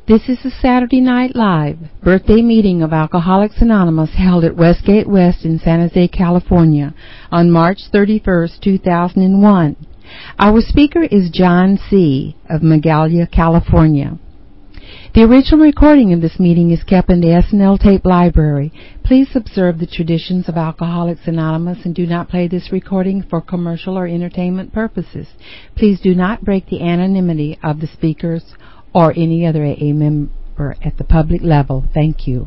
This is the Saturday Night Live birthday meeting of Alcoholics Anonymous held at Westgate West in San Jose, California on March 31st, 2001. Our speaker is John C. of Magalia, California. The original recording of this meeting is kept in the SNL Tape Library. Please observe the traditions of Alcoholics Anonymous and do not play this recording for commercial or entertainment purposes. Please do not break the anonymity of the speakers or any other AA member at the public level. Thank you.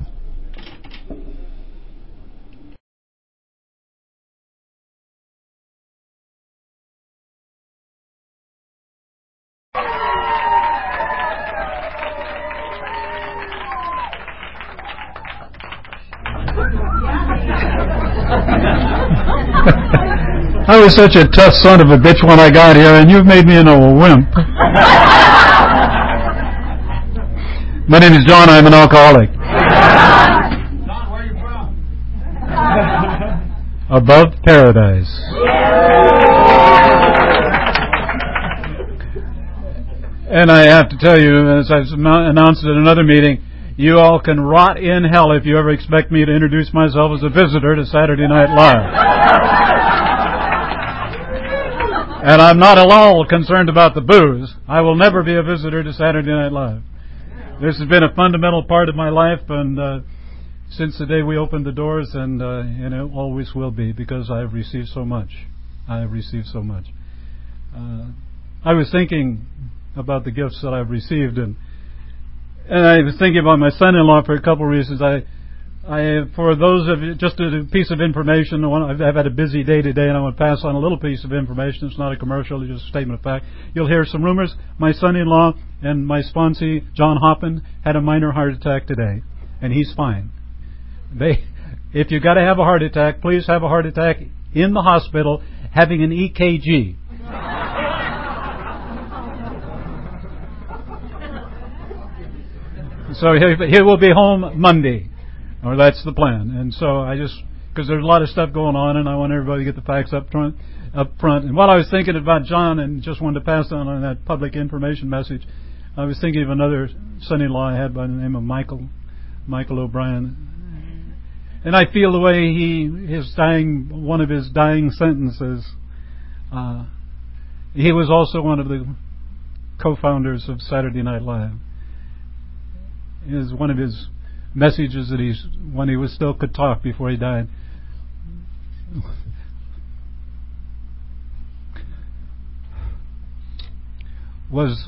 I was such a tough son of a bitch when I got here, and you've made me into a wimp. My name is John. I'm an alcoholic. John, where are you from? Above paradise. And I have to tell you, as I've announced at another meeting, you all can rot in hell if you ever expect me to introduce myself as a visitor to Saturday Night Live. And I'm not at all concerned about the booze. I will never be a visitor to Saturday Night Live. This has been a fundamental part of my life, and since the day we opened the doors, and it always will be, because I have received so much. I have received so much. I was thinking about the gifts that I've received, and I was thinking about my son-in-law for a couple of reasons. For those of you, just a piece of information, I've had a busy day today, and I want to pass on a little piece of information. It's not a commercial, it's just a statement of fact. You'll hear some rumors. My son-in-law and my sponsee, John Hoppin, had a minor heart attack today, and he's fine. If you've got to have a heart attack, please have a heart attack in the hospital having an EKG. So he will be home Monday. Or that's the plan. And so because there's a lot of stuff going on, and I want everybody to get the facts up front. And while I was thinking about John and just wanted to pass on that public information message, I was thinking of another son-in-law I had by the name of Michael O'Brien. And I feel the way one of his dying sentences, he was also one of the co-founders of Saturday Night Live. Is one of his messages that when he still could talk before he died, was,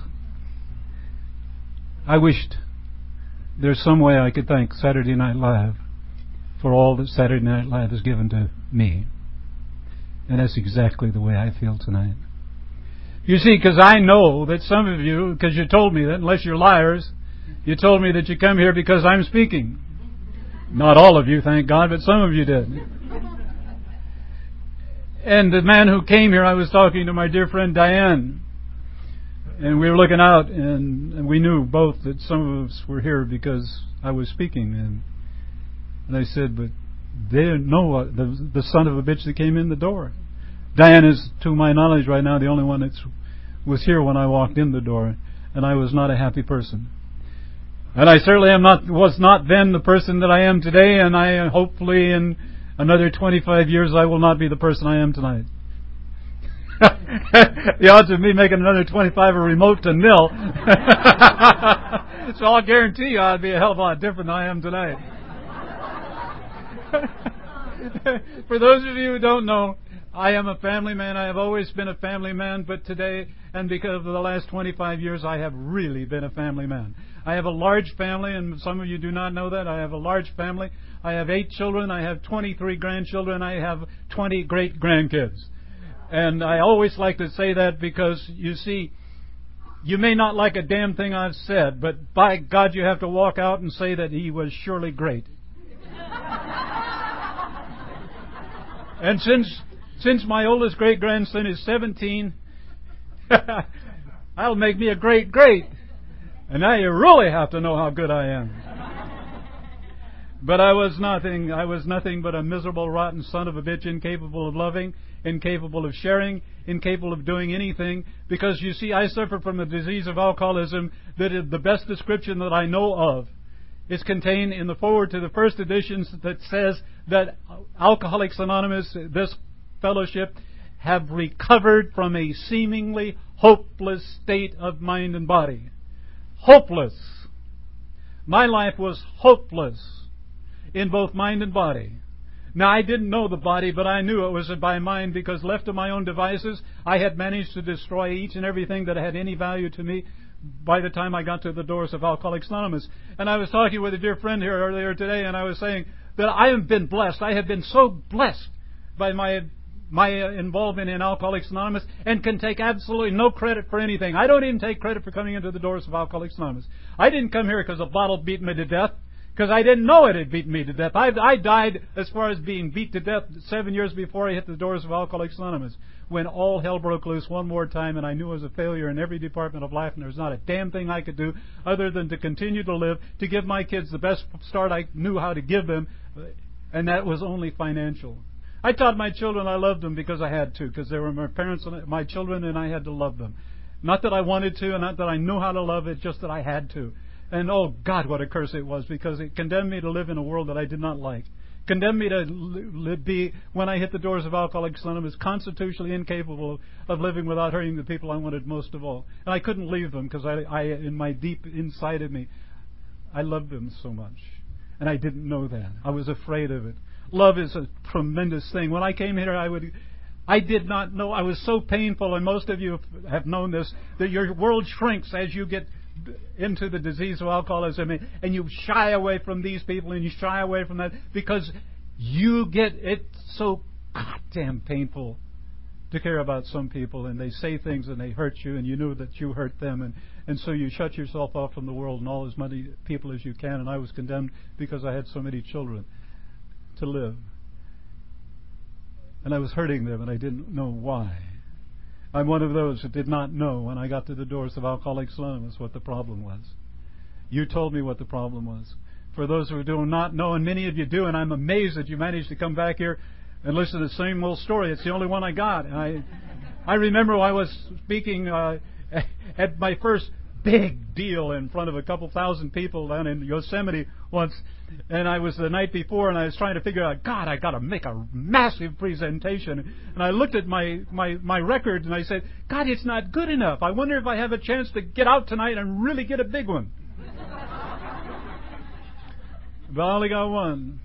I wished there's some way I could thank Saturday Night Live for all that Saturday Night Live has given to me. And that's exactly the way I feel tonight. You see, because I know that some of you, because you told me that, unless you're liars, you told me that you come here because I'm speaking. Not all of you, thank God, but some of you did. And the man who came here, I was talking to my dear friend Diane, and we were looking out, and we knew both that some of us were here because I was speaking. And I said, but they didn't know the son of a bitch that came in the door. Diane is, to my knowledge right now, the only one that was here when I walked in the door, and I was not a happy person. And I certainly was not then the person that I am today, and I hopefully in another 25 years I will not be the person I am tonight. The odds of me making another 25 are remote to nil. So I'll guarantee you I'll be a hell of a lot different than I am tonight. For those of you who don't know, I am a family man. I have always been a family man, but today, and because of the last 25 years, I have really been a family man. I have a large family, and some of you do not know that. I have a large family. I have 8 children. I have 23 grandchildren. I have 20 great-grandkids. And I always like to say that because, you see, you may not like a damn thing I've said, but by God, you have to walk out and say that he was surely great. And since my oldest great-grandson is 17, that'll make me a great-great. And now you really have to know how good I am. But I was nothing. I was nothing but a miserable, rotten son of a bitch, incapable of loving, incapable of sharing, incapable of doing anything. Because, you see, I suffer from the disease of alcoholism that is the best description that I know of. It's contained in the foreword to the first editions that says that Alcoholics Anonymous, this fellowship, have recovered from a seemingly hopeless state of mind and body. Hopeless. My life was hopeless in both mind and body. Now, I didn't know the body, but I knew it was by mind, because left to my own devices, I had managed to destroy each and everything that had any value to me by the time I got to the doors of Alcoholics Anonymous. And I was talking with a dear friend here earlier today, and I was saying that I have been blessed. I have been so blessed by my involvement in Alcoholics Anonymous, and can take absolutely no credit for anything. I don't even take credit for coming into the doors of Alcoholics Anonymous. I didn't come here because a bottle beat me to death, because I didn't know it had beaten me to death. I died, as far as being beat to death, 7 years before I hit the doors of Alcoholics Anonymous, when all hell broke loose one more time, and I knew I was a failure in every department of life, and there was not a damn thing I could do other than to continue to live, to give my kids the best start I knew how to give them, and that was only financial. I taught my children I loved them because I had to, because they were my parents and my children, and I had to love them. Not that I wanted to, and not that I knew how to love it, just that I had to. And oh God, what a curse it was, because it condemned me to live in a world that I did not like. Condemned me to be, when I hit the doors of Alcoholics Anonymous, constitutionally incapable of living without hurting the people I wanted most of all. And I couldn't leave them, because I in my deep inside of me, I loved them so much. And I didn't know that. I was afraid of it. Love is a tremendous thing. When I came here, I did not know. I was so painful, and most of you have known this, that your world shrinks as you get into the disease of alcoholism, and you shy away from these people, and you shy away from that, because you get it so goddamn painful to care about some people, and they say things and they hurt you, and you know that you hurt them, and so you shut yourself off from the world and all as many people as you can. And I was condemned because I had so many children to live, and I was hurting them, and I didn't know why. I'm one of those who did not know when I got to the doors of Alcoholics Anonymous what the problem was. You told me what the problem was. For those who do not know, and many of you do, and I'm amazed that you managed to come back here and listen to the same old story. It's the only one I got. And I remember I was speaking at my first big deal in front of a couple thousand people down in Yosemite once, and I was the night before, and I was trying to figure out, God, I got to make a massive presentation. And I looked at my record, and I said, God, it's not good enough. I wonder if I have a chance to get out tonight and really get a big one. But I only got one.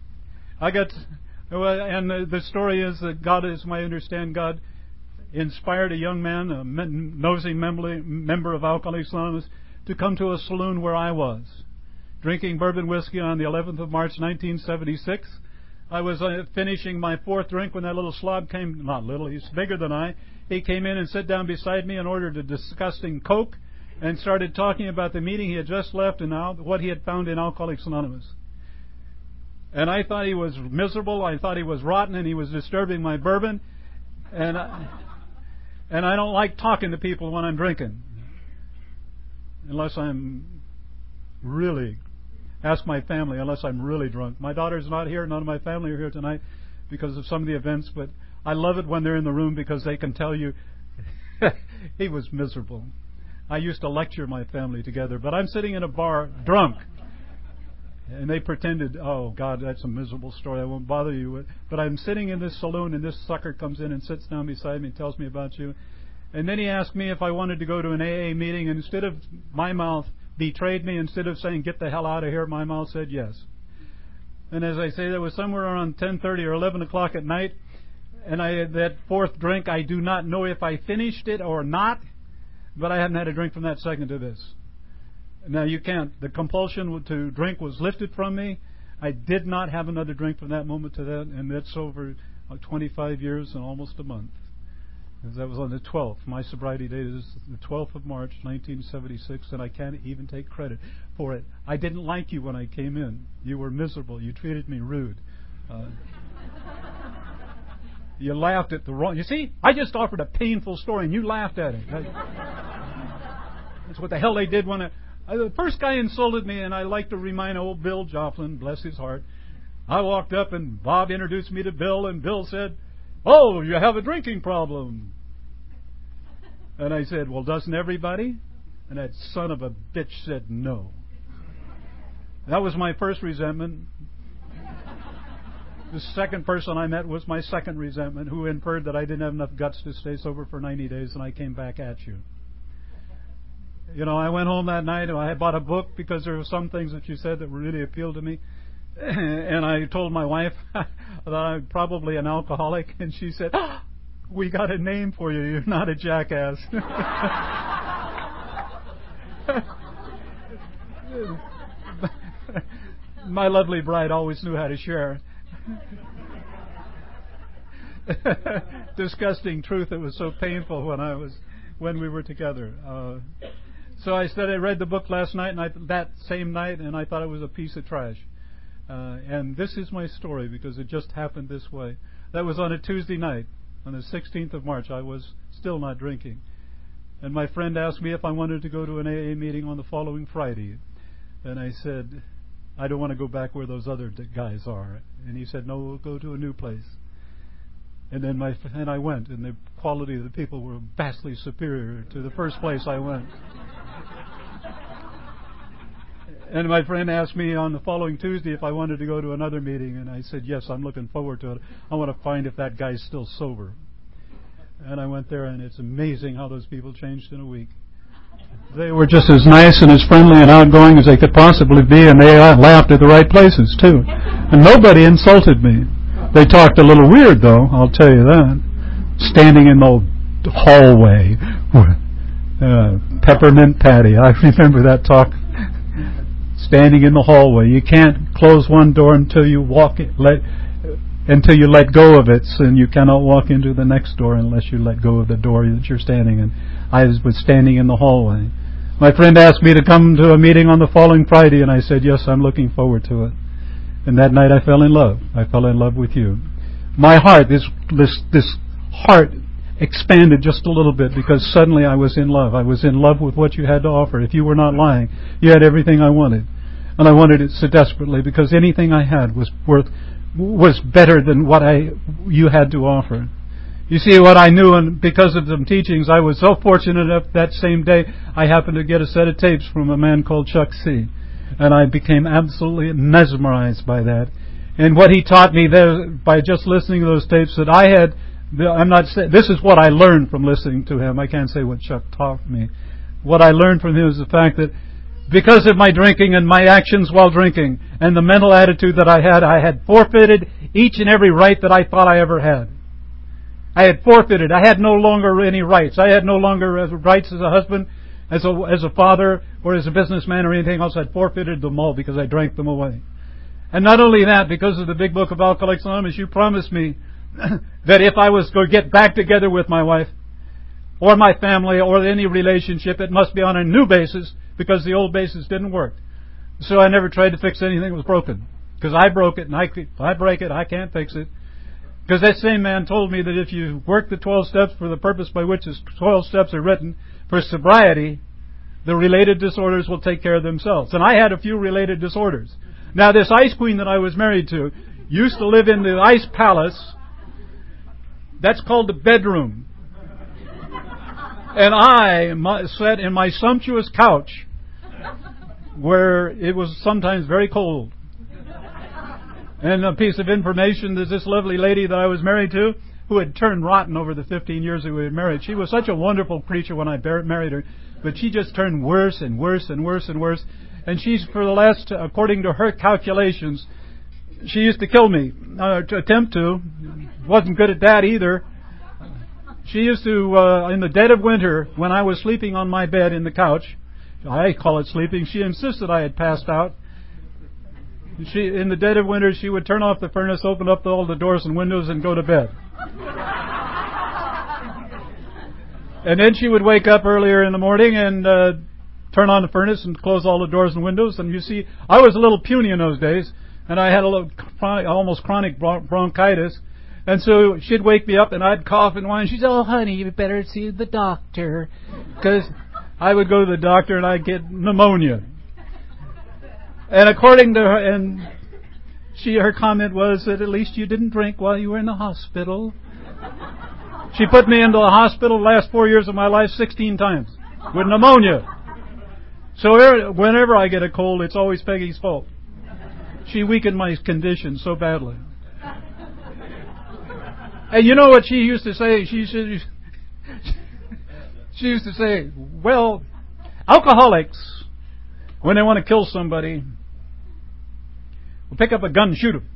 And the story is that God, as I understand, God inspired a young man, a nosy member of Alcoholics Anonymous, to come to a saloon where I was, drinking bourbon whiskey on the 11th of March, 1976. I was finishing my fourth drink when that little slob came, not little, he's bigger than I. He came in and sat down beside me and ordered a disgusting Coke and started talking about the meeting he had just left and what he had found in Alcoholics Anonymous. And I thought he was miserable, I thought he was rotten, and he was disturbing my bourbon. And I don't like talking to people when I'm drinking, unless I'm really, ask my family, unless I'm really drunk. My daughter's not here, none of my family are here tonight because of some of the events, but I love it when they're in the room because they can tell you he was miserable. I used to lecture my family together, but I'm sitting in a bar drunk. And they pretended, oh, God, that's a miserable story, I won't bother you with. But I'm sitting in this saloon, and this sucker comes in and sits down beside me and tells me about you. And then he asked me if I wanted to go to an AA meeting, and instead of, my mouth betrayed me. Instead of saying, get the hell out of here, my mouth said yes. And as I say, that was somewhere around 10:30 or 11 o'clock at night. And that fourth drink, I do not know if I finished it or not, but I haven't had a drink from that second to this. Now, you can't. The compulsion to drink was lifted from me. I did not have another drink from that moment to that, and that's over 25 years and almost a month. Because that was on the 12th. My sobriety date is the 12th of March, 1976, and I can't even take credit for it. I didn't like you when I came in. You were miserable. You treated me rude. You laughed at the wrong... You see, I just offered a painful story, and you laughed at it. That's what the hell they did when the first guy insulted me, and I like to remind old Bill Joplin, bless his heart, I walked up and Bob introduced me to Bill, and Bill said, "Oh, you have a drinking problem." And I said, "Well, doesn't everybody?" And that son of a bitch said no. That was my first resentment. The second person I met was my second resentment, who inferred that I didn't have enough guts to stay sober for 90 days, and I came back at you. You know, I went home that night and I bought a book because there were some things that you said that really appealed to me. And I told my wife that I'm probably an alcoholic, and she said, "We got a name for you. You're not a jackass." My lovely bride always knew how to share. Disgusting truth. It was so painful when we were together. So I said I read the book last night, and that same night, and I thought it was a piece of trash. And this is my story because it just happened this way. That was on a Tuesday night, on the 16th of March. I was still not drinking, and my friend asked me if I wanted to go to an AA meeting on the following Friday, and I said, "I don't want to go back where those other guys are." And he said, "No, we'll go to a new place." And then I went, and the quality of the people were vastly superior to the first place I went. And my friend asked me on the following Tuesday if I wanted to go to another meeting, and I said, "Yes, I'm looking forward to it. I want to find if that guy's still sober." And I went there, and it's amazing how those people changed in a week. They were just as nice and as friendly and outgoing as they could possibly be, and they laughed at the right places, too. And nobody insulted me. They talked a little weird, though, I'll tell you that. Standing in the hallway. Peppermint Patty, I remember that talk. Standing in the hallway. You can't close one door until you let go of it, and you cannot walk into the next door unless you let go of the door that you're standing in. I was standing in the hallway. My friend asked me to come to a meeting on the following Friday, and I said, "Yes, I'm looking forward to it." And that night I fell in love. I fell in love with you. My heart, this heart expanded just a little bit because suddenly I was in love. I was in love with what you had to offer. If you were not lying, you had everything I wanted. And I wanted it so desperately because anything I had was better than what you had to offer. You see, what I knew, and because of some teachings, I was so fortunate enough that same day I happened to get a set of tapes from a man called Chuck C. And I became absolutely mesmerized by that. And what he taught me there, by just listening to those tapes, that I had, I'm not saying, this is what I learned from listening to him. I can't say what Chuck taught me. What I learned from him is the fact that because of my drinking and my actions while drinking and the mental attitude that I had forfeited each and every right that I thought I ever had. I had forfeited. I had no longer any rights. I had no longer rights as a husband, as a father, or as a businessman or anything else. I'd forfeited them all because I drank them away. And not only that, because of the Big Book of Alcoholics Anonymous, you promised me that if I was going to get back together with my wife, or my family, or any relationship, it must be on a new basis, because the old basis didn't work. So I never tried to fix anything that was broken. Because I broke it, and if I break it, I can't fix it. Because that same man told me that if you work the 12 steps for the purpose by which the 12 steps are written, for sobriety, the related disorders will take care of themselves. And I had a few related disorders. Now, this ice queen that I was married to used to live in the ice palace. That's called the bedroom. And I sat in my sumptuous couch where it was sometimes very cold. And a piece of information, there's this lovely lady that I was married to who had turned rotten over the 15 years that we were married. She was such a wonderful creature when I married her, but she just turned worse and worse and worse and worse. And she's, for the last, according to her calculations, she used to kill me, to attempt to. Wasn't good at that either. She used to, in the dead of winter, when I was sleeping on my bed in the couch, I call it sleeping, she insisted I had passed out. In the dead of winter, she would turn off the furnace, open up all the doors and windows, and go to bed. And then she would wake up earlier in the morning and turn on the furnace and close all the doors and windows. And you see, I was a little puny in those days, and I had a little almost chronic bronchitis. And so she'd wake me up, and I'd cough and whine. She'd say, "Oh, honey, you better see the doctor." Because I would go to the doctor, and I'd get pneumonia. And according to her, and Her comment was that at least you didn't drink while you were in the hospital. She put me into the hospital the last 4 years of my life 16 times with pneumonia. So whenever I get a cold, it's always Peggy's fault. She weakened my condition so badly. And you know what she used to say? She used to say, well, alcoholics, when they want to kill somebody, will pick up a gun and shoot them.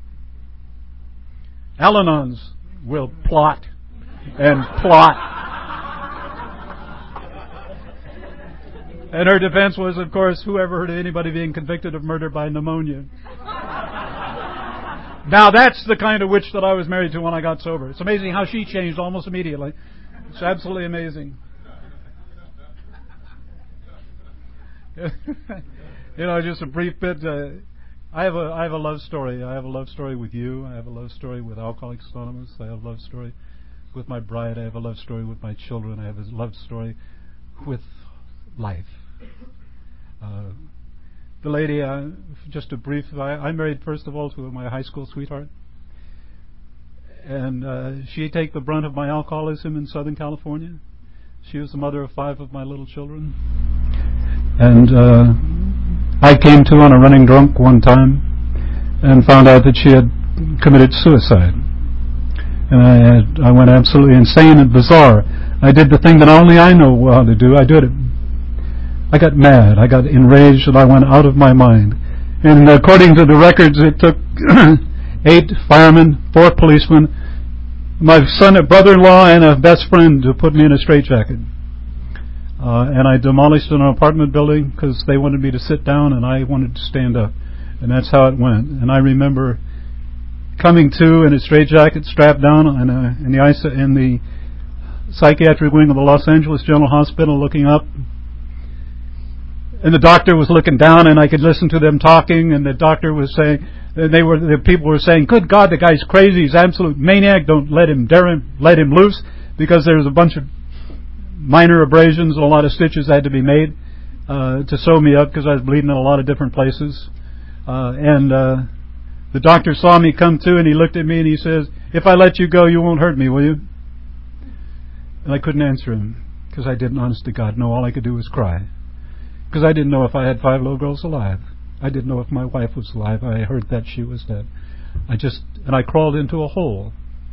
Al-Anons will plot and plot. And her defense was, of course, whoever heard of anybody being convicted of murder by pneumonia? Now that's the kind of witch that I was married to when I got sober. It's amazing how she changed almost immediately. It's absolutely amazing. Just a brief bit. I have a love story. I have a love story with you. I have a love story with Alcoholics Anonymous. I have a love story with my bride. I have a love story with my children. I have a love story with life. The lady, just a brief, I'm married first of all to my high school sweetheart. And she take the brunt of my alcoholism in Southern California. She was the mother of 5 of my little children. And I came to on a running drunk one time and found out that she had committed suicide. And I went absolutely insane and bizarre. I did the thing that only I know how to do. I did it. I got mad. I got enraged, and I went out of my mind. And according to the records, it took 8 firemen, 4 policemen, my son, a brother-in-law, and a best friend to put me in a straitjacket. And I demolished an apartment building because they wanted me to sit down and I wanted to stand up. And that's how it went. And I remember coming to in a straitjacket, strapped down in the psychiatric wing of the Los Angeles General Hospital, looking up. And the doctor was looking down, and I could listen to them talking. And the doctor was saying, the people were saying, "Good God, the guy's crazy. He's an absolute maniac. Don't let him loose," because there was a bunch of minor abrasions and a lot of stitches had to be made to sew me up because I was bleeding in a lot of different places. And the doctor saw me come to, and he looked at me and he says, "If I let you go, you won't hurt me, will you?" And I couldn't answer him because I didn't, honest to God, know. All I could do was cry. Because I didn't know if I had 5 little girls alive. I didn't know if my wife was alive. I heard that she was dead. I crawled into a hole.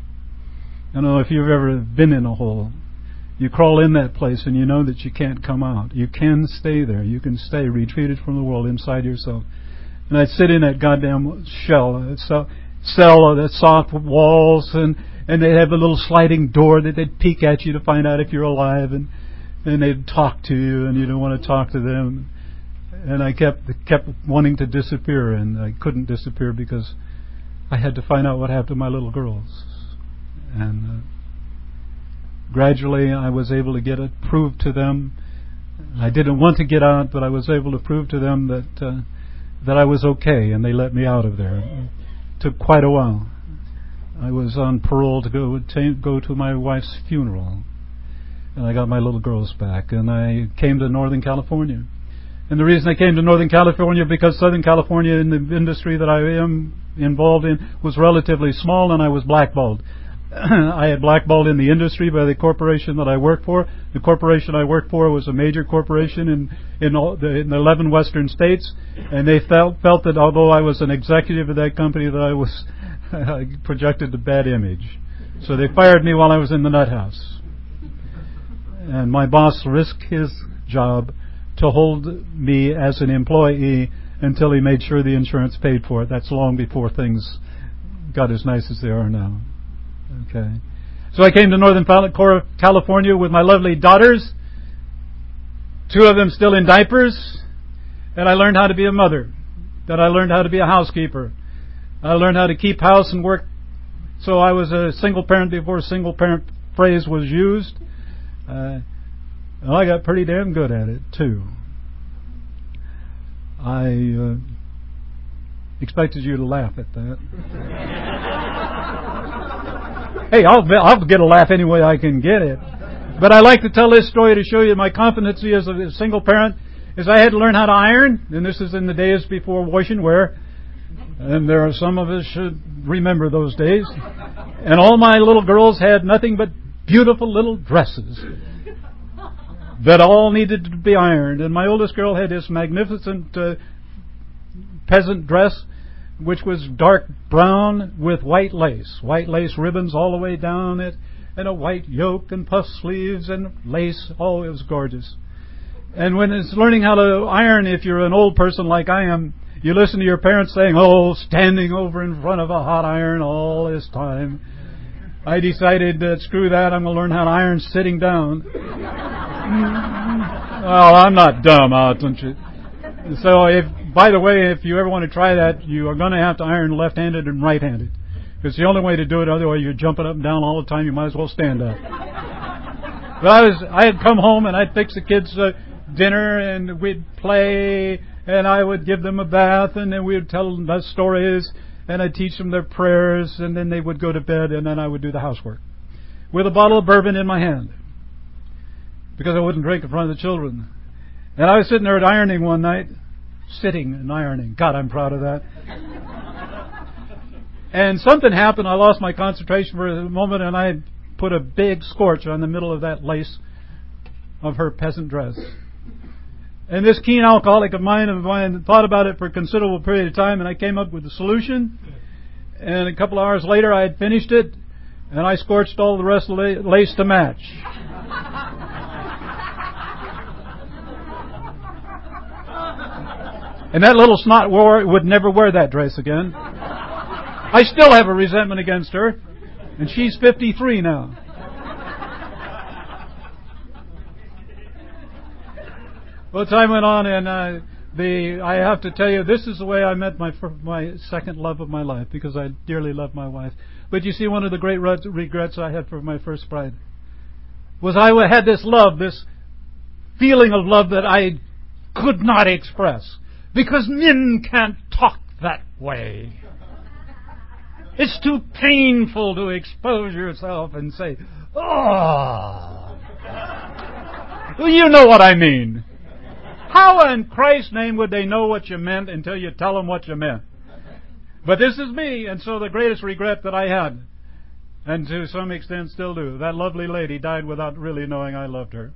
I don't know if you've ever been in a hole. You crawl in that place and you know that you can't come out. You can stay there. You can stay retreated from the world inside yourself. And I'd sit in that goddamn cell, that soft walls, and they'd have a little sliding door that they'd peek at you to find out if you're alive, and they'd talk to you, and you don't want to talk to them. And I kept wanting to disappear, and I couldn't disappear because I had to find out what happened to my little girls. And gradually I was able to get it proved to them. I didn't want to get out, but I was able to prove to them that I was okay, and they let me out of there. It took quite a while. I was on parole to go to my wife's funeral. And I got my little girls back, and I came to Northern California. And the reason I came to Northern California because Southern California, in the industry that I am involved in, was relatively small, and I was blackballed. I had blackballed in the industry by the corporation that I worked for. The corporation I worked for was a major corporation in the 11 western states, and they felt that although I was an executive of that company, that I was I projected a bad image. So they fired me while I was in the nut house. And my boss risked his job to hold me as an employee until he made sure the insurance paid for it. That's long before things got as nice as they are now. Okay. So I came to Northern California with my lovely daughters, 2 of them still in diapers, and I learned how to be a mother. Then I learned how to be a housekeeper. I learned how to keep house and work. So I was a single parent before a single parent phrase was used. I got pretty damn good at it too. I expected you to laugh at that. Hey, I'll get a laugh any way I can get it. But I like to tell this story to show you my competency as a single parent. Is I had to learn how to iron, and this is in the days before wash and wear. And there are some of us should remember those days. And all my little girls had nothing but beautiful little dresses that all needed to be ironed. And my oldest girl had this magnificent peasant dress, which was dark brown with white lace ribbons all the way down it, and a white yoke and puff sleeves and lace. Oh, it was gorgeous. And when it's learning how to iron, if you're an old person like I am, you listen to your parents saying, "Oh, standing over in front of a hot iron all this time." I decided that screw that, I'm going to learn how to iron sitting down. Well, I'm not dumb, aren't you? So, by the way, if you ever want to try that, you are going to have to iron left-handed and right-handed. It's the only way to do it. Otherwise, you're jumping up and down all the time. You might as well stand up. But I had come home and I'd fix the kids dinner, and we'd play, and I would give them a bath, and then we'd tell them the stories, and I'd teach them their prayers, and then they would go to bed, and then I would do the housework with a bottle of bourbon in my hand, because I wouldn't drink in front of the children. And I was sitting there at ironing one night, sitting and ironing. God, I'm proud of that. And something happened. I lost my concentration for a moment, and I put a big scorch on the middle of that lace of her peasant dress. And this keen alcoholic of mine thought about it for a considerable period of time, and I came up with a solution. And a couple of hours later, I had finished it, and I scorched all the rest of the lace to match. And that little snot would never wear that dress again. I still have a resentment against her, and she's 53 now. Well, time went on, and I have to tell you, this is the way I met my second love of my life, because I dearly love my wife. But you see, one of the great regrets I had for my first bride was I had this love, this feeling of love that I could not express, because men can't talk that way. It's too painful to expose yourself and say, "Oh." Well, you know what I mean. How in Christ's name would they know what you meant until you tell them what you meant? But this is me, and so the greatest regret that I had, and to some extent still do, that lovely lady died without really knowing I loved her.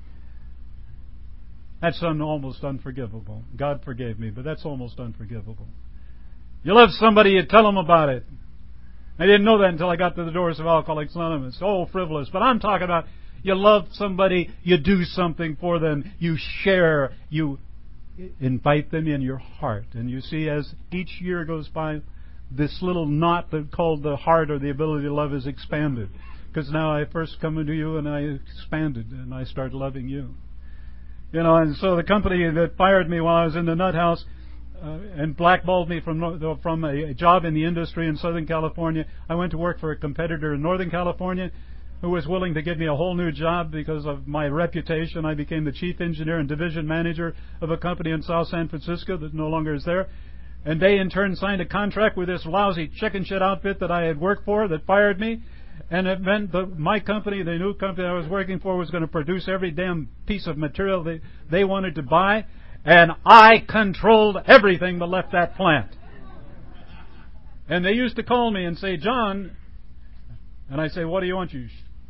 That's almost unforgivable. God forgave me, but that's almost unforgivable. You love somebody, you tell them about it. I didn't know that until I got to the doors of Alcoholics Anonymous. Oh, frivolous. But I'm talking about you love somebody, you do something for them, you share, you invite them in your heart. And you see, as each year goes by, this little knot that called the heart or the ability to love is expanded. Because now I first come into you and I expanded and I started loving you. You know, and so the company that fired me while I was in the nut house and blackballed me from a job in the industry in Southern California, I went to work for a competitor in Northern California who was willing to give me a whole new job because of my reputation. I became the chief engineer and division manager of a company in South San Francisco that no longer is there. And they in turn signed a contract with this lousy chicken shit outfit that I had worked for that fired me. And it meant that my company, the new company I was working for, was going to produce every damn piece of material they wanted to buy. And I controlled everything but left that plant. And they used to call me and say, "John," and I say, "What do you want, you?"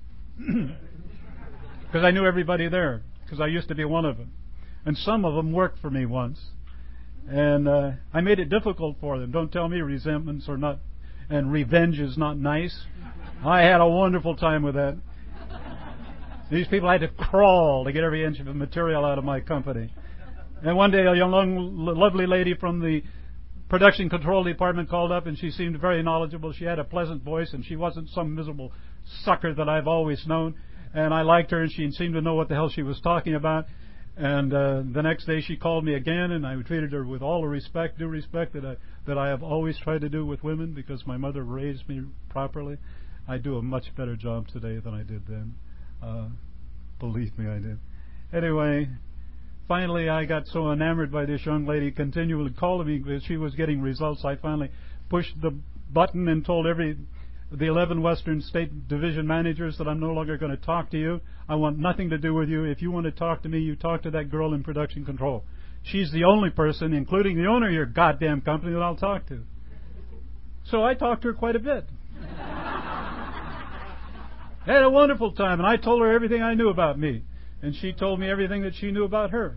Because I knew everybody there, because I used to be one of them. And some of them worked for me once. And I made it difficult for them. Don't tell me resentments are not, and revenge is not nice. I had a wonderful time with that. These people had to crawl to get every inch of the material out of my company. And one day a young, lovely lady from the production control department called up, and she seemed very knowledgeable. She had a pleasant voice, and she wasn't some miserable sucker that I've always known. And I liked her, and she seemed to know what the hell she was talking about. And the next day she called me again, and I treated her with all the due respect that I have always tried to do with women, because my mother raised me properly. I do a much better job today than I did then. Believe me, I did. Anyway, finally I got so enamored by this young lady continually calling me because she was getting results. I finally pushed the button and told the 11 Western State Division managers that I'm no longer going to talk to you. I want nothing to do with you. If you want to talk to me, you talk to that girl in production control. She's the only person, including the owner of your goddamn company, that I'll talk to. So I talked to her quite a bit. Had a wonderful time, and I told her everything I knew about me, and she told me everything that she knew about her.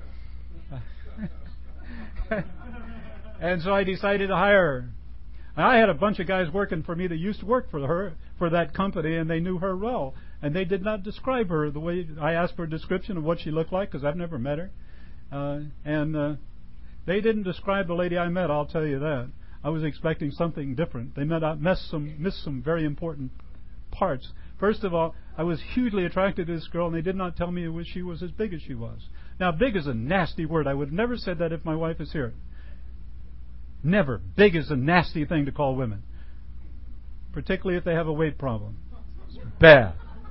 And so I decided to hire her. I had a bunch of guys working for me that used to work for her, for that company, and they knew her well. And they did not describe her the way I asked for a description of what she looked like, because I've never met her. And they didn't describe the lady I met, I'll tell you that. I was expecting something different. They missed some very important parts. First of all, I was hugely attracted to this girl, and they did not tell me she was as big as she was. Now, big is a nasty word. I would have never said that if my wife is here. Never. Big is a nasty thing to call women, particularly if they have a weight problem. It's bad.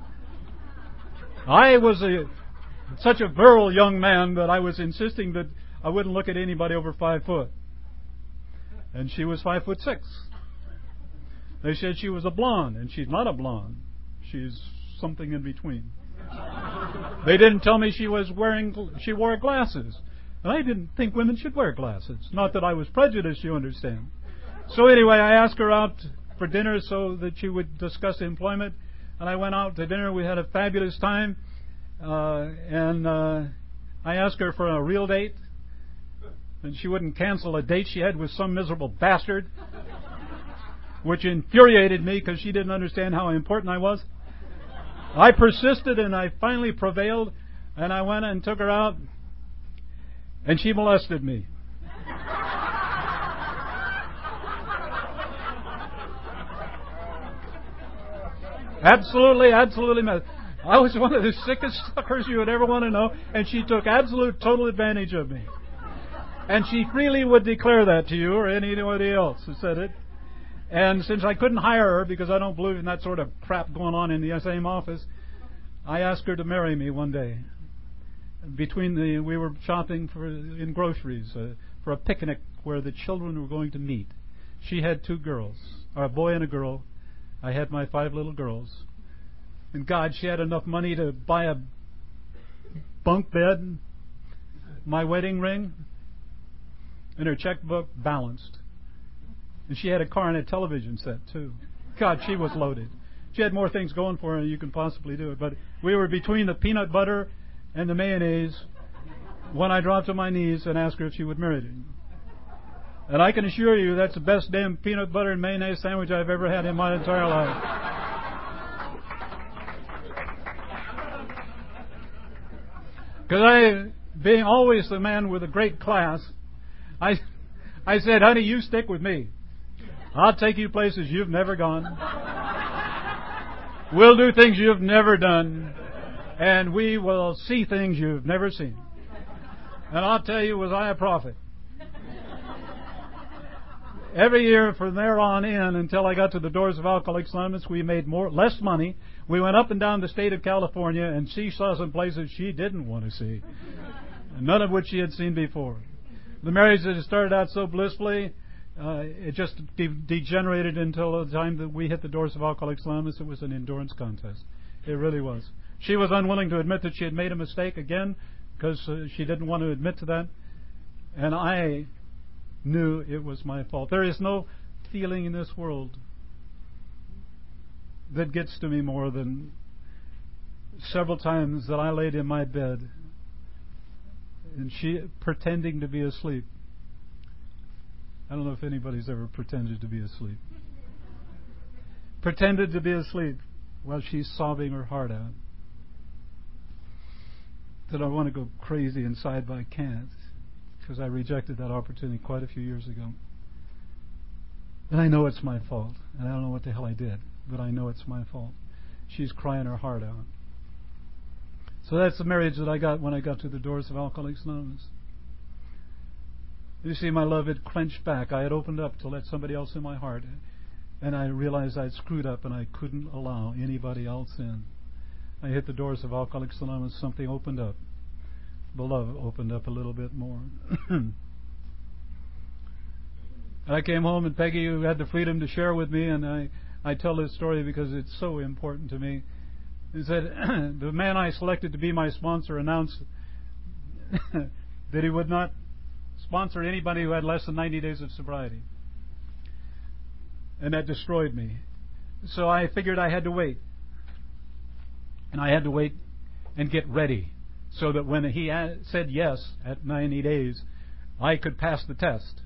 I was such a virile young man that I was insisting that I wouldn't look at anybody over 5 foot. And she was 5'6". They said she was a blonde, and she's not a blonde. She's something in between. They didn't tell me she wore glasses. And I didn't think women should wear glasses. Not that I was prejudiced, you understand. So anyway, I asked her out for dinner so that she would discuss employment. And I went out to dinner. We had a fabulous time. And I asked her for a real date. And she wouldn't cancel a date she had with some miserable bastard, which infuriated me because she didn't understand how important I was. I persisted, and I finally prevailed. And I went and took her out. And she molested me. Absolutely. I was one of the sickest suckers you would ever want to know, and she took absolute, total advantage of me. And she freely would declare that to you or anybody else who said it. And since I couldn't hire her because I don't believe in that sort of crap going on in the same office, I asked her to marry me one day. We were shopping in groceries for a picnic where the children were going to meet. She had 2 girls, or a boy and a girl. I had my 5 little girls. And God, she had enough money to buy a bunk bed, my wedding ring, and her checkbook balanced. And she had a car and a television set, too. God, she was loaded. She had more things going for her than you can possibly do it. But we were between the peanut butter and the mayonnaise when I dropped to my knees and asked her if she would marry me. And I can assure you that's the best damn peanut butter and mayonnaise sandwich I've ever had in my entire life. Because being always the man with a great class, I said, honey, you stick with me. I'll take you places you've never gone. We'll do things you've never done. And we will see things you've never seen. And I'll tell you, was I a prophet? Every year from there on in until I got to the doors of Alcoholics Anonymous, we made less money. We went up and down the state of California, and she saw some places she didn't want to see, none of which she had seen before. The marriage that had started out so blissfully, it just degenerated until the time that we hit the doors of Alcoholics Anonymous. It was an endurance contest. It really was. She was unwilling to admit that she had made a mistake again because she didn't want to admit to that. And I knew it was my fault. There is no feeling in this world that gets to me more than several times that I laid in my bed and she pretending to be asleep. I don't know if anybody's ever pretended to be asleep. Pretended to be asleep while she's sobbing her heart out. That I want to go crazy inside, but I can't, because I rejected that opportunity quite a few years ago. And I know it's my fault, and I don't know what the hell I did, but I know it's my fault. She's crying her heart out. So that's the marriage that I got when I got to the doors of Alcoholics Anonymous. You see, my love had clenched back. I had opened up to let somebody else in my heart, and I realized I'd screwed up and I couldn't allow anybody else in. I hit the doors of Alcoholics Anonymous, something opened up. The love opened up a little bit more. And I came home, and Peggy, who had the freedom to share with me, and I tell this story because it's so important to me. He said, the man I selected to be my sponsor announced that he would not sponsor anybody who had less than 90 days of sobriety. And that destroyed me. So I figured I had to wait. And I had to wait and get ready so that when he said yes at 90 days, I could pass the test.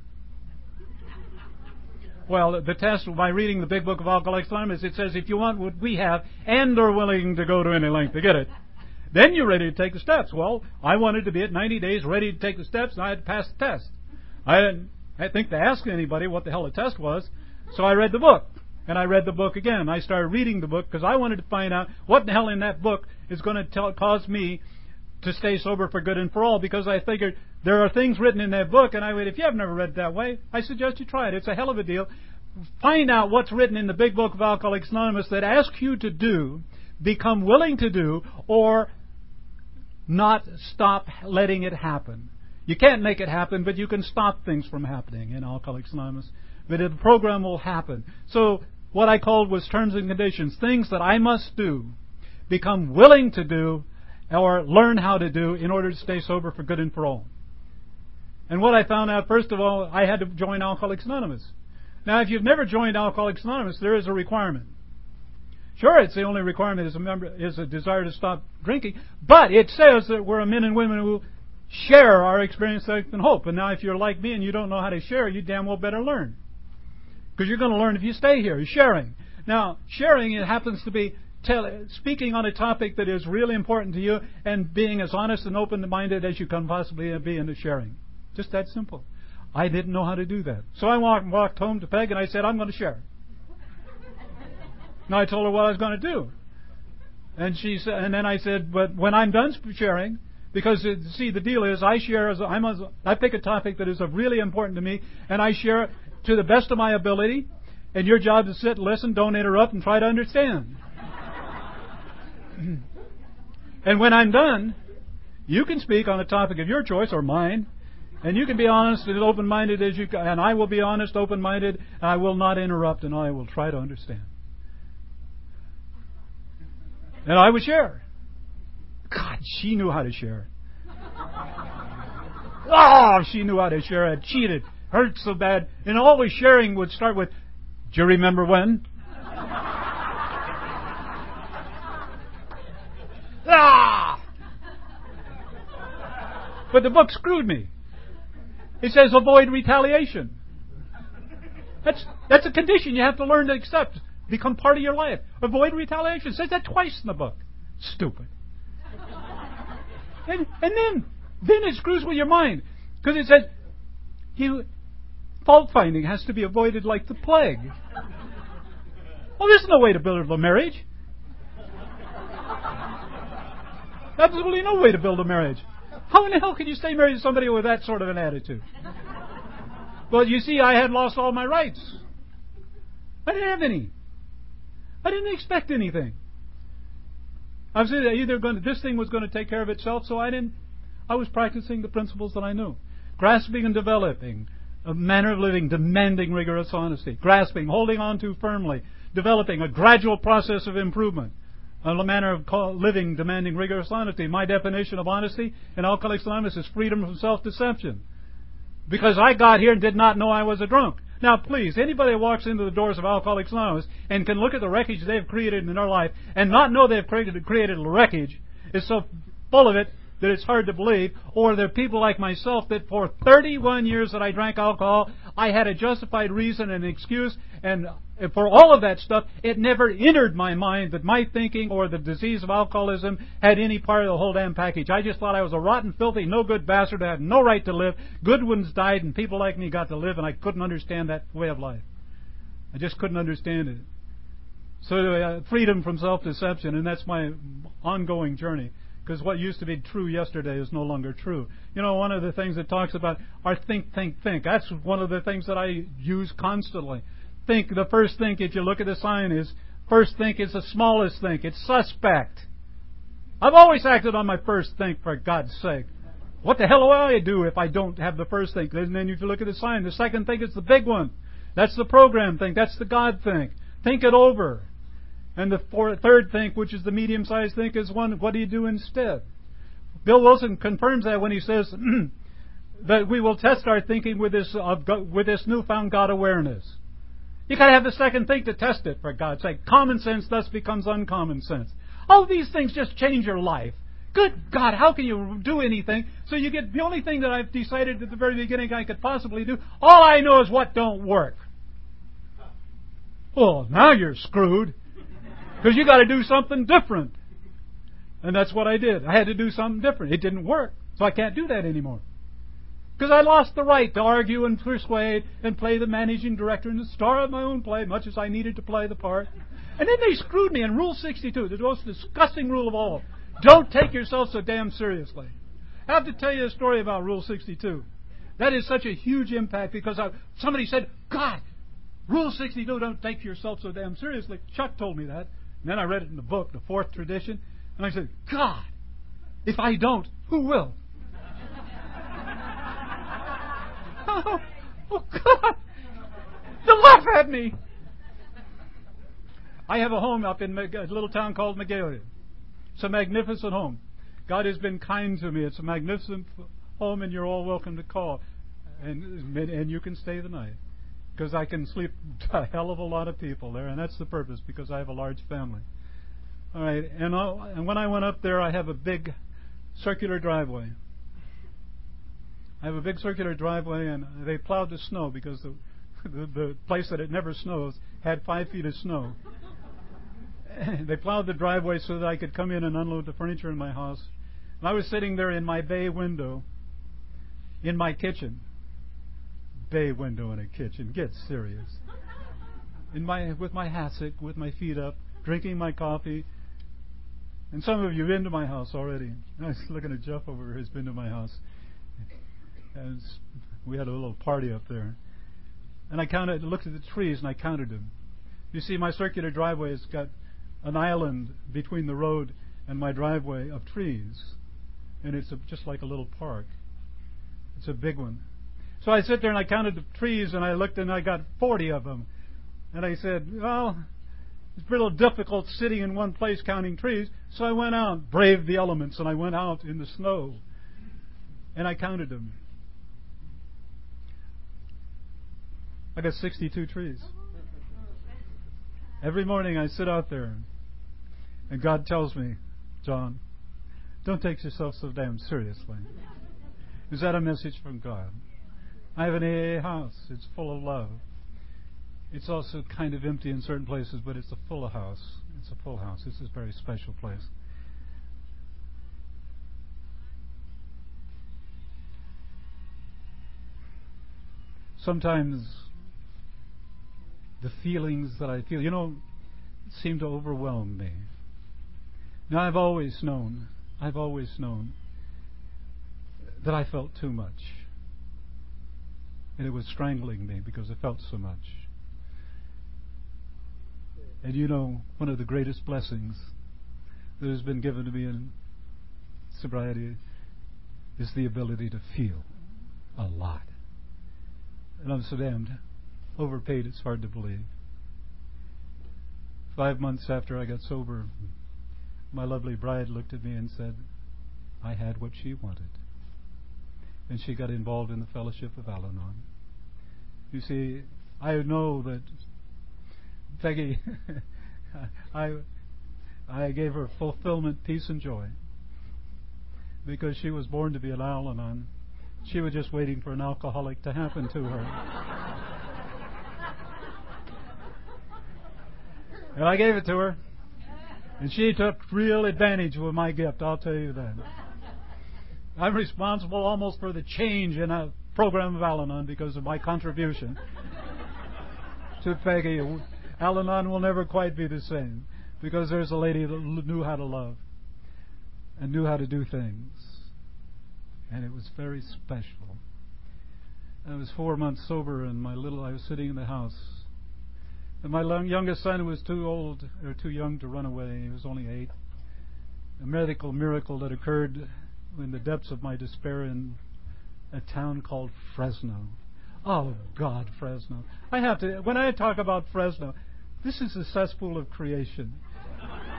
Well, the test, by reading the Big Book of Alcoholics Anonymous, it says if you want what we have and are willing to go to any length to get it, then you're ready to take the steps. Well, I wanted to be at 90 days ready to take the steps, and I had to pass the test. I didn't think to ask anybody what the hell the test was, so I read the book. And I read the book again. I started reading the book because I wanted to find out what the hell in that book is going to cause me to stay sober for good and for all, because I figured there are things written in that book, and I would, if you have never read it that way, I suggest you try it. It's a hell of a deal. Find out what's written in the Big Book of Alcoholics Anonymous that asks you to do, become willing to do, or not stop letting it happen. You can't make it happen, but you can stop things from happening in Alcoholics Anonymous. But the program will happen. So what I called was terms and conditions, things that I must do, become willing to do, or learn how to do in order to stay sober for good and for all. And what I found out, first of all, I had to join Alcoholics Anonymous. Now, if you've never joined Alcoholics Anonymous, there is a requirement. Sure, it's the only requirement is a desire to stop drinking, but it says that we're men and women who share our experience, faith, and hope. And now, if you're like me and you don't know how to share, you damn well better learn. Because you're going to learn if you stay here. You're sharing. Now, sharing, it happens to be speaking on a topic that is really important to you and being as honest and open-minded as you can possibly be in the sharing. Just that simple. I didn't know how to do that. So I walked home to Peg and I said, I'm going to share. Now I told her what I was going to do. And she said, and then I said, but when I'm done sharing, because see, the deal is I share I pick a topic that is really important to me, and I share it to the best of my ability, and your job is to sit, listen, don't interrupt, and try to understand. And when I'm done, you can speak on a topic of your choice or mine, and you can be honest and open-minded as you can, and I will be honest, open-minded, and I will not interrupt, and I will try to understand. And I would share. God, she knew how to share. Oh, she knew how to share. It cheated. Hurt so bad. And always sharing would start with, do you remember when? Ah! But the book screwed me. It says avoid retaliation. That's a condition you have to learn to accept. Become part of your life. Avoid retaliation. It says that twice in the book. Stupid. And then it screws with your mind. Because it says fault finding has to be avoided like the plague. Well, there's no way to build a marriage. Absolutely no way to build a marriage. How in the hell can you stay married to somebody with that sort of an attitude? Well, you see, I had lost all my rights. I didn't have any. I didn't expect anything. I was this thing was going to take care of itself, so I was practicing the principles that I knew. Grasping and developing a manner of living, demanding rigorous honesty. Grasping, holding on to firmly, developing a gradual process of improvement. A manner of living, demanding rigorous honesty. My definition of honesty in Alcoholics Anonymous is freedom from self-deception. Because I got here and did not know I was a drunk. Now, please, anybody that walks into the doors of Alcoholics Anonymous and can look at the wreckage they've created in their life and not know they've created a wreckage is so full of it that it's hard to believe. Or there are people like myself that for 31 years that I drank alcohol, I had a justified reason and excuse, and for all of that stuff, it never entered my mind that my thinking or the disease of alcoholism had any part of the whole damn package. I just thought I was a rotten, filthy, no good bastard who had no right to live. Good ones died and people like me got to live, and I couldn't understand that way of life. I just couldn't understand it. So freedom from self-deception, and that's my ongoing journey. Because what used to be true yesterday is no longer true. You know, one of the things that talks about our think. That's one of the things that I use constantly. Think, the first think, if you look at the sign, is first think is the smallest think. It's suspect. I've always acted on my first think, for God's sake. What the hell will I do if I don't have the first think? And then if you look at the sign, the second think is the big one. That's the program think. That's the God think. Think it over. And the third think, which is the medium-sized think, is one, what do you do instead? Bill Wilson confirms that when he says that we will test our thinking with this newfound God awareness. You got to have the second think to test it, for God's sake. Common sense thus becomes uncommon sense. All these things just change your life. Good God, how can you do anything? So you get the only thing that I've decided at the very beginning I could possibly do. All I know is what don't work. Well, now you're screwed. Because you got to do something different. And that's what I did. I had to do something different. It didn't work. So I can't do that anymore. Because I lost the right to argue and persuade and play the managing director and the star of my own play, much as I needed to play the part. And then they screwed me in Rule 62, the most disgusting rule of all. Don't take yourself so damn seriously. I have to tell you a story about Rule 62. That is such a huge impact because somebody said, God, Rule 62, don't take yourself so damn seriously. Chuck told me that. And then I read it in the book, The Fourth Tradition. And I said, God, if I don't, who will? Oh, God. They'll laugh at me. I have a home up in a little town called Magalia. It's a magnificent home. God has been kind to me. It's a magnificent home, and you're all welcome to call. And you can stay the night. Because I can sleep a hell of a lot of people there, and that's the purpose, because I have a large family. All right, and when I went up there, I have a big circular driveway. I have a big circular driveway, and they plowed the snow because the place that it never snows had 5 feet of snow. They plowed the driveway so that I could come in and unload the furniture in my house. And I was sitting there in my bay window in my kitchen. Bay window in a kitchen. Get serious. With my hassock, with my feet up, drinking my coffee. And some of you have been to my house already. I was looking at Jeff over here who's been to my house. And we had a little party up there. And I looked at the trees and I counted them. You see, my circular driveway has got an island between the road and my driveway of trees. And it's just like a little park. It's a big one. So I sit there and I counted the trees and I looked and I got 40 of them. And I said, well, it's a little difficult sitting in one place counting trees. So I went out, braved the elements, and I went out in the snow. And I counted them. I got 62 trees. Every morning I sit out there and God tells me, John, don't take yourself so damn seriously. Is that a message from God? I have an AA house. It's full of love. It's also kind of empty in certain places, but it's a full house. It's a full house. This is a very special place. Sometimes the feelings that I feel, seem to overwhelm me. Now, I've always known that I felt too much. And it was strangling me because I felt so much. And one of the greatest blessings that has been given to me in sobriety is the ability to feel a lot. And I'm so damned overpaid, it's hard to believe. 5 months after I got sober, my lovely bride looked at me and said, I had what she wanted. And she got involved in the Fellowship of Al-Anon. You see, I know that Peggy, I gave her fulfillment, peace, and joy. Because she was born to be an Al-Anon. She was just waiting for an alcoholic to happen to her. And I gave it to her. And she took real advantage of my gift, I'll tell you that. I'm responsible almost for the change in a program of Al-Anon because of my contribution to Peggy. Al-Anon will never quite be the same because there's a lady that knew how to love and knew how to do things. And it was very special. I was 4 months sober and I was sitting in the house. And my youngest son was too young to run away. He was only 8. A medical miracle that occurred in the depths of my despair in a town called Fresno. Oh, God, Fresno. When I talk about Fresno, this is a cesspool of creation.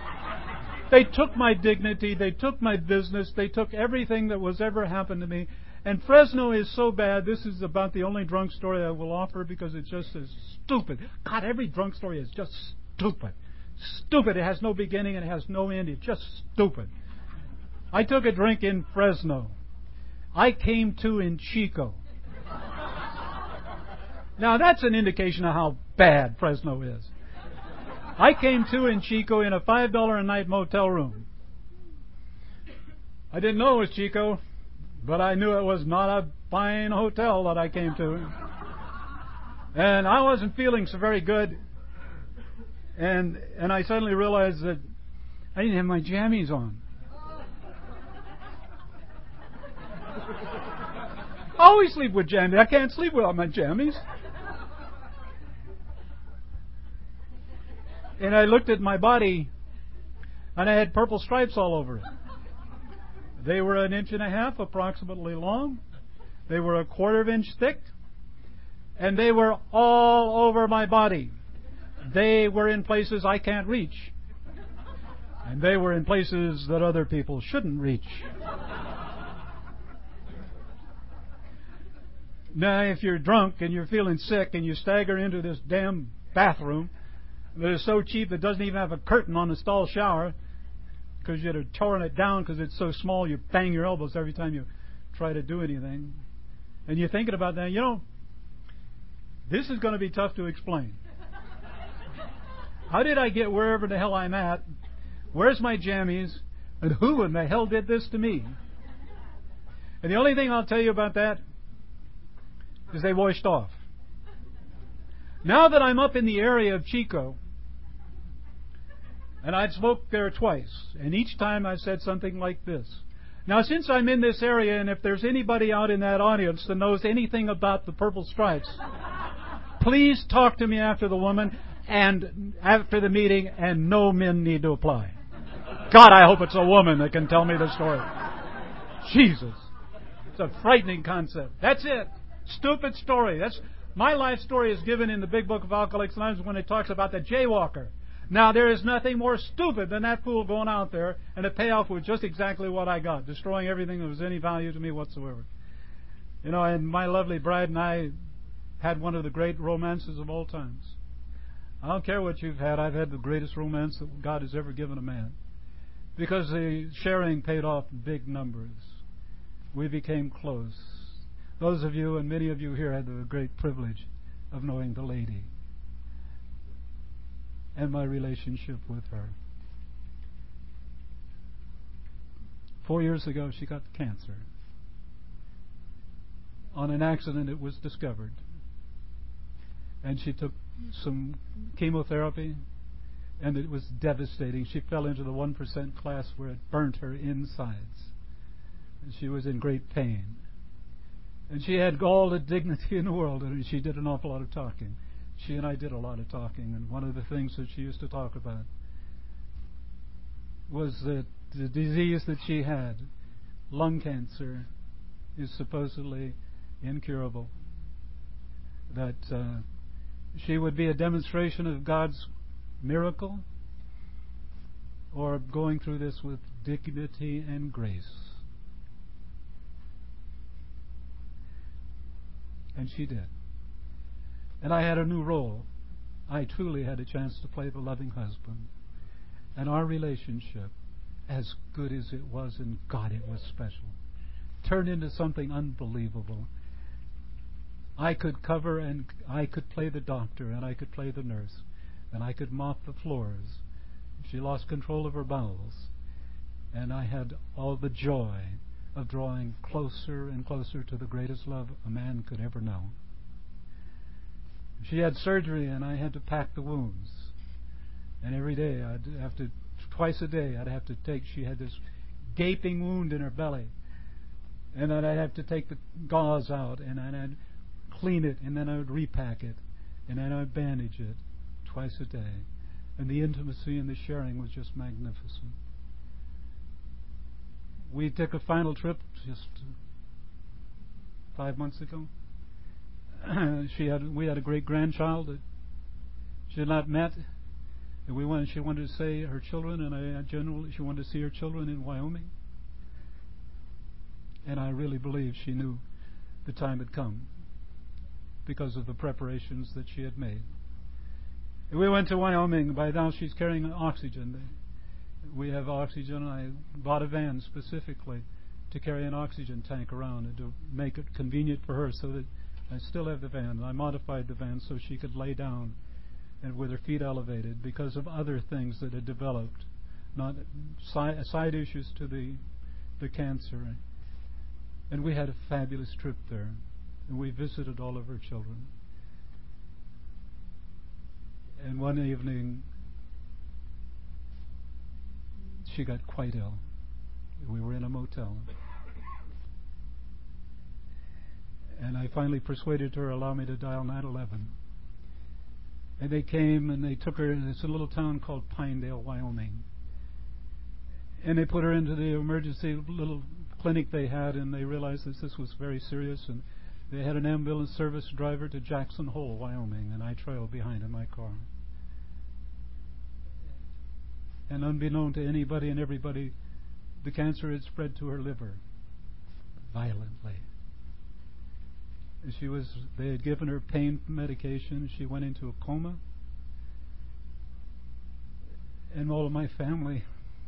They took my dignity, they took my business, they took everything that was ever happened to me, And Fresno is so bad. This is about the only drunk story I will offer because it's just as stupid. God, every drunk story is just stupid. Stupid. It has no beginning and it has no end. It's just stupid. I took a drink in Fresno. I came to in Chico. Now that's an indication of how bad Fresno is. I came to in Chico in a $5 a night motel room. I didn't know it was Chico, but I knew it was not a fine hotel that I came to. And I wasn't feeling so very good. And I suddenly realized that I didn't have my jammies on. I always sleep with jammies. I can't sleep without my jammies. And I looked at my body, and I had purple stripes all over it. They were 1.5 inches approximately long. They were 1/4 inch thick. And they were all over my body. They were in places I can't reach. And they were in places that other people shouldn't reach. Now, if you're drunk and you're feeling sick and you stagger into this damn bathroom that is so cheap it doesn't even have a curtain on the stall shower because you'd have torn it down because it's so small you bang your elbows every time you try to do anything. And you're thinking about that, this is going to be tough to explain. How did I get wherever the hell I'm at? Where's my jammies? And who in the hell did this to me? And the only thing I'll tell you about that is they washed off. Now that I'm up in the area of Chico, and I'd smoked there twice, and each time I said something like this. Now, since I'm in this area, and if there's anybody out in that audience that knows anything about the purple stripes, please talk to me after the woman and after the meeting, and no men need to apply. God, I hope it's a woman that can tell me the story. Jesus. It's a frightening concept. That's it. Stupid story. That's my life story is given in the Big Book of Alcoholics Anonymous when it talks about the jaywalker. Now, there is nothing more stupid than that fool going out there, and the payoff was just exactly what I got, destroying everything that was any value to me whatsoever. And my lovely bride and I had one of the great romances of all times. I don't care what you've had. I've had the greatest romance that God has ever given a man. Because the sharing paid off in big numbers. We became close. Those of you, and many of you here, had the great privilege of knowing the lady and my relationship with her. 4 years ago, she got cancer. On an accident, it was discovered. And she took some chemotherapy, and it was devastating. She fell into the 1% class where it burnt her insides. And she was in great pain. And she had all the dignity in the world, and she did an awful lot of talking. She and I did a lot of talking, and one of the things that she used to talk about was that the disease that she had, lung cancer, is supposedly incurable. That she would be a demonstration of God's miracle, or going through this with dignity and grace. And she did. And I had a new role. I truly had a chance to play the loving husband. And our relationship, as good as it was, and God, it was special, turned into something unbelievable. I could cover, and I could play the doctor, and I could play the nurse, and I could mop the floors. She lost control of her bowels. And I had all the joy of drawing closer and closer to the greatest love a man could ever know. She had surgery, and I had to pack the wounds. And every day, twice a day, I'd have to take, she had this gaping wound in her belly. And then I'd have to take the gauze out, and then I'd clean it, and then I would repack it, and then I'd bandage it twice a day. And the intimacy and the sharing was just magnificent. We took a final trip just 5 months ago. We had a great grandchild that she had not met, and she wanted to see her children, and she wanted to see her children in Wyoming. And I really believe she knew the time had come because of the preparations that she had made. We went to Wyoming. By now she's carrying oxygen. We have oxygen. I bought a van specifically to carry an oxygen tank around and to make it convenient for her so that I still have the van. I modified the van so she could lay down and with her feet elevated because of other things that had developed, not side issues to the cancer. And we had a fabulous trip there. And we visited all of her children. And one evening, she got quite ill. We were in a motel. And I finally persuaded her to allow me to dial 911. And they came and they took her, it's a little town called Pinedale, Wyoming. And they put her into the emergency little clinic they had, and they realized that this was very serious. And they had an ambulance service driver to Jackson Hole, Wyoming, and I trailed behind in my car. And unbeknown to anybody and everybody, the cancer had spread to her liver violently. They had given her pain medication. She went into a coma. And all of my family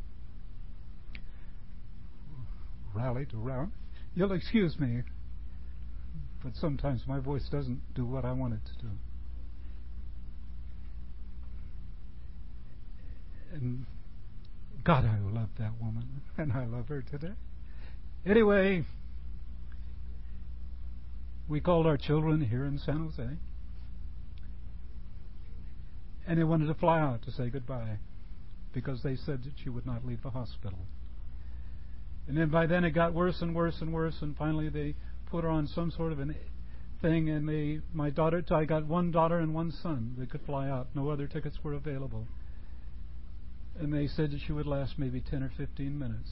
rallied around. You'll excuse me, but sometimes my voice doesn't do what I want it to do. And God, I love that woman, and I love her today. Anyway, we called our children here in San Jose, and they wanted to fly out to say goodbye because they said that she would not leave the hospital. And then by then it got worse and worse and worse, and finally they put her on some sort of a thing, and I got one daughter and one son that could fly out. No other tickets were available. And they said that she would last maybe 10 or 15 minutes.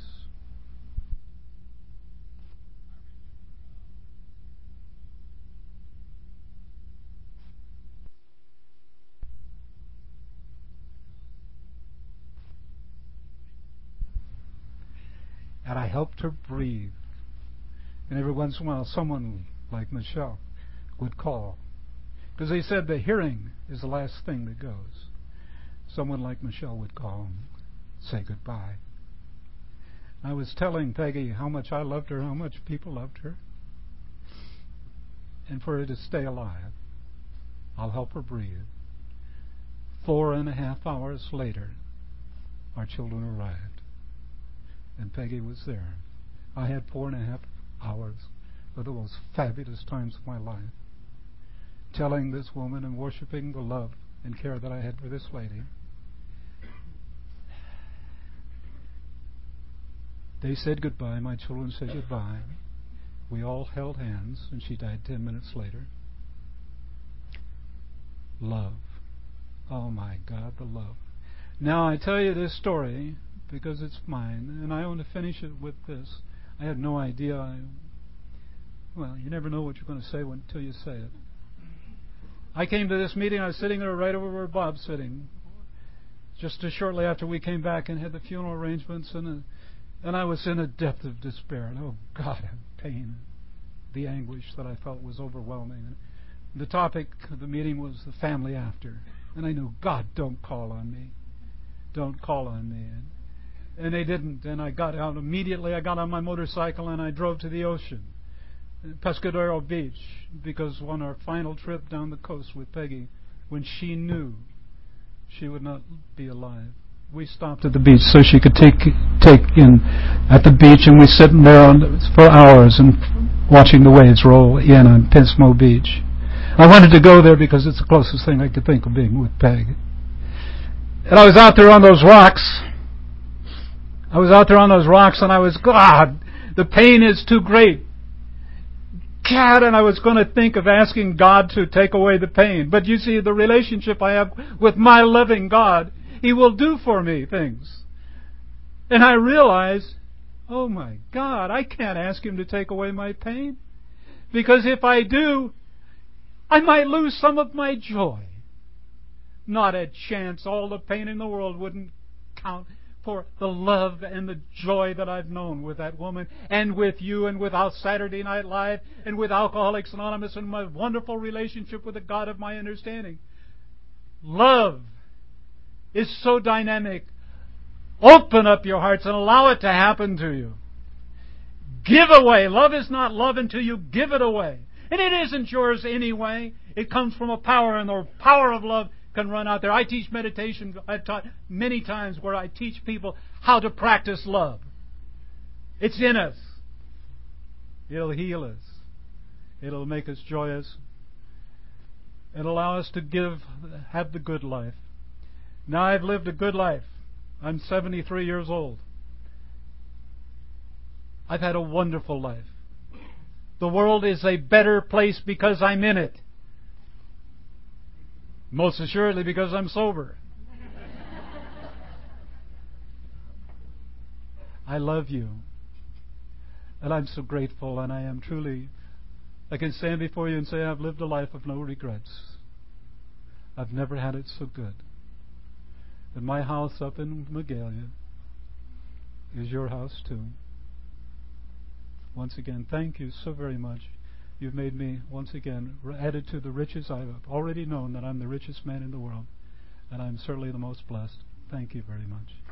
And I helped her breathe. And every once in a while, someone like Michelle would call. Because they said the hearing is the last thing that goes. Someone like Michelle would call and say goodbye. I was telling Peggy how much I loved her, how much people loved her. And for her to stay alive, I'll help her breathe. 4.5 hours later, our children arrived. And Peggy was there. I had 4.5 hours of the most fabulous times of my life, telling this woman and worshiping the love and care that I had for this lady. They said goodbye. My children said goodbye. We all held hands, and she died 10 minutes later. Love. Oh my God, the love. Now I tell you this story because it's mine, and I want to finish it with this. I had no idea. Well, you never know what you're going to say until you say it. I came to this meeting. I was sitting there right over where Bob's sitting, just shortly after we came back and had the funeral arrangements, and I was in a depth of despair. And oh God, pain, the anguish that I felt was overwhelming. And the topic of the meeting was the family after, and I knew, God, don't call on me, don't call on me. And they didn't. And I got out immediately. I got on my motorcycle and I drove to the ocean, Pescadero Beach, because on our final trip down the coast with Peggy, when she knew she would not be alive, we stopped at the beach so she could take in at the beach, and we sitting there for hours and watching the waves roll in on Pismo Beach. I wanted to go there because it's the closest thing I could think of being with Peg. And I was out there on those rocks. And I was, God, the pain is too great. God, and I was going to think of asking God to take away the pain. But you see, the relationship I have with my loving God, He will do for me things. And I realized, oh my God, I can't ask Him to take away my pain. Because if I do, I might lose some of my joy. Not a chance. All the pain in the world wouldn't count for the love and the joy that I've known with that woman and with you and without Saturday Night Live and with Alcoholics Anonymous and my wonderful relationship with the God of my understanding. Love is so dynamic. Open up your hearts and allow it to happen to you. Give away. Love is not love until you give it away. And it isn't yours anyway. It comes from a power, and the power of love can run out there. I teach meditation. I've taught many times where I teach people how to practice love. It's in us. It'll heal us. It'll make us joyous and allow us to have the good life. Now I've lived a good life. I'm 73 years old. I've had a wonderful life. The world is a better place because I'm in it. Most assuredly because I'm sober. I love you. And I'm so grateful, and I am truly, I can stand before you and say I've lived a life of no regrets. I've never had it so good. And my house up in Magalia is your house too. Once again, thank you so very much. You've made me, once again, added to the riches. I've already known that I'm the richest man in the world, and I'm certainly the most blessed. Thank you very much.